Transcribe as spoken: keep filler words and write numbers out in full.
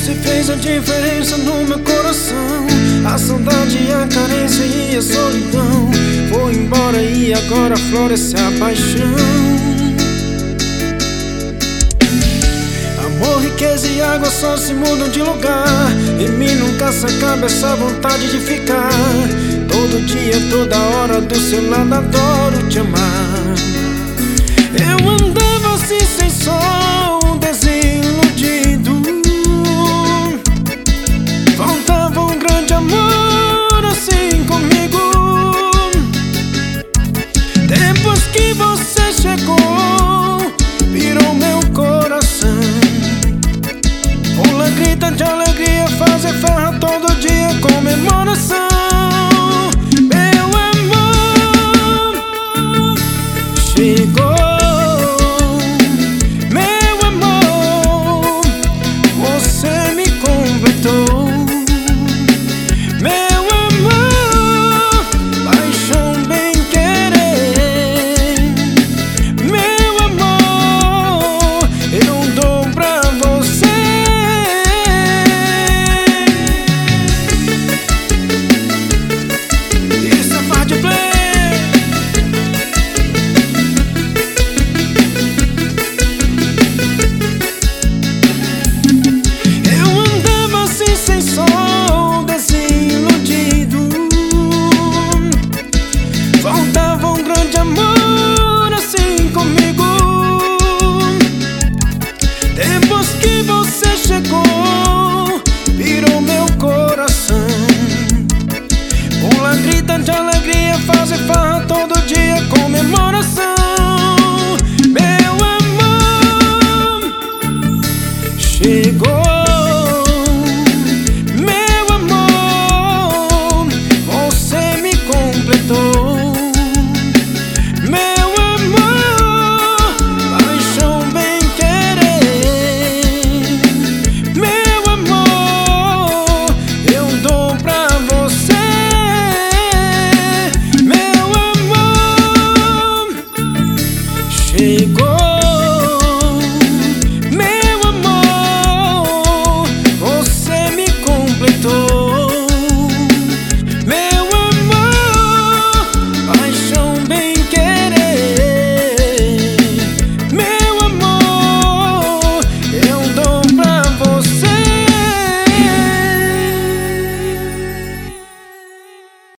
Você fez a diferença no meu coração. A saudade, a carência e a solidão foi embora e agora floresce a paixão. Amor, riqueza e água só se mudam de lugar. Em mim nunca se acaba essa vontade de ficar. Todo dia, toda hora do seu lado adoro te amar. Eu andava assim sem som, desiludido. Faltava um grande amor assim comigo. Depois que você chegou, virou meu coração. Pula, grita de alegria, fazer farra todo dia, comemoração.